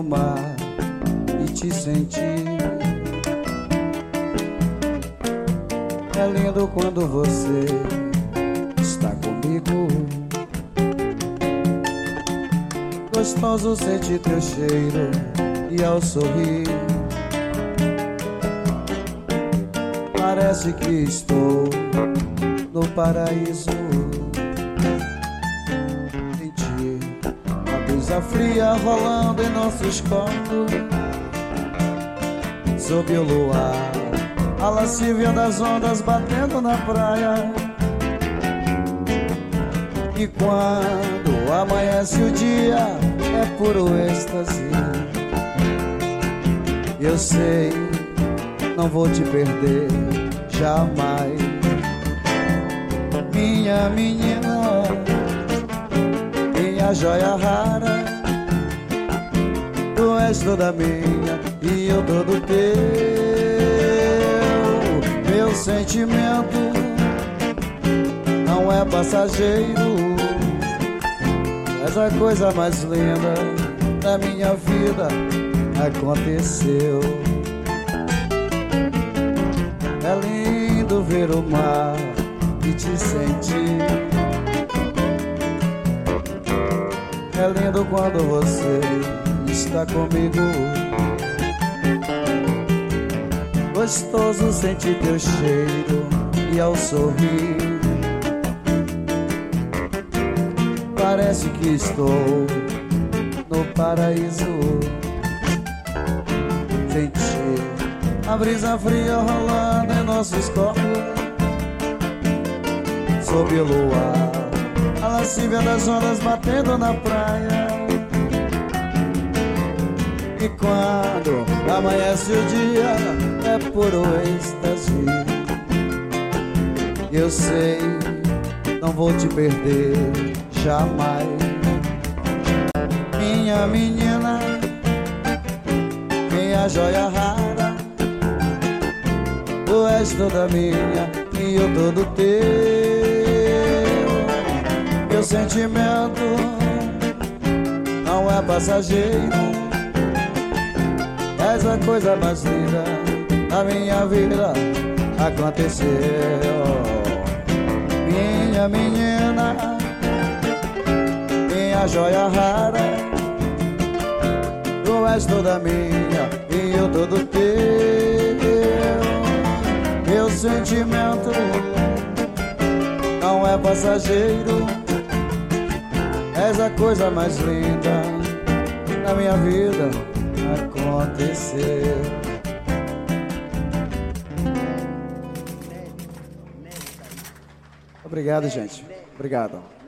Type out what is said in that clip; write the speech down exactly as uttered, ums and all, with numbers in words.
o mar e te sentir. É lindo quando você está comigo. Gostoso sentir teu cheiro e ao sorrir parece que estou no paraíso. Sentir a brisa fria rolando em nossos corpos, sob o luar, a lascívia das ondas batendo na praia. E quando amanhece o dia é puro êxtase. Eu sei, não vou te perder jamais. Minha menina, minha joia rara, tu és toda minha e eu todo teu. Meu sentimento não é passageiro, és a coisa mais linda da minha vida. Aconteceu. É lindo ver o mar e te sentir. É lindo quando você está comigo. Gostoso sentir teu cheiro e ao sorrir parece que estou no paraíso. Sentir a brisa fria rolando em nossos corpos, sob o luar, a lascívia das ondas batendo na praia. E quando amanhece o dia é puro êxtase. Eu sei, não vou te perder jamais. Minha menina, minha joia rara, tu és toda minha e eu todo teu. Meu sentimento não é passageiro, és a coisa mais linda da minha vida. Aconteceu. Minha menina, minha joia rara, tu és toda minha e eu todo teu. Meu sentimento não é passageiro, és a coisa mais linda da minha vida. Aconteceu. Obrigado, gente. Obrigado.